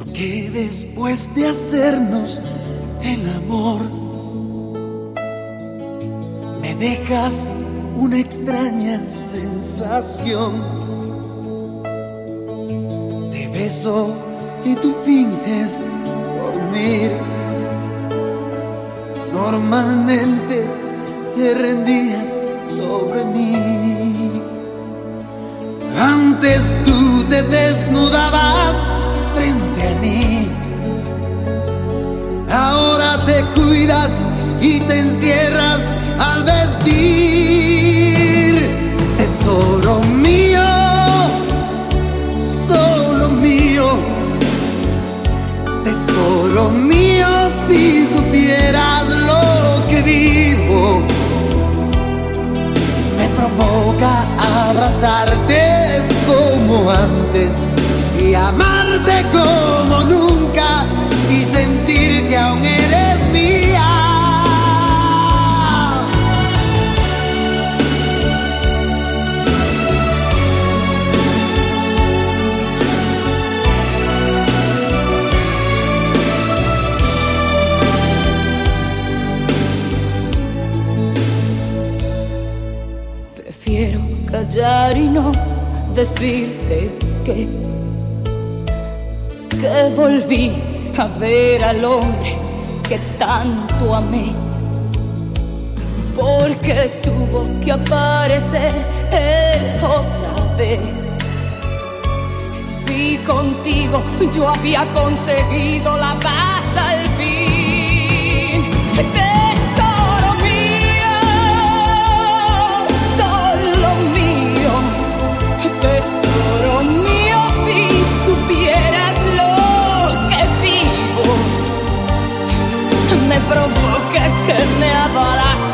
Que después de hacernos el amor me dejas una extraña sensación. Te beso y tú finges dormir. Normalmente te rendías sobre mí. Antes tú te desnudabas frente a mí. Ahora te cuidas y te encierras al vestir. Tesoro mío, solo mío. Tesoro mío, si supieras lo que vivo. Me provoca abrazarte como antes y amarte como nunca y sentir que aún eres mía. Prefiero callar y no decirte que volví a ver al hombre que tanto amé, porque tuvo que aparecer él otra vez. Si contigo yo había conseguido la paz al fin. Tesoro mío, solo mío. Tesoro mío, si supieras lo que vivo. Me provoca que me abrazas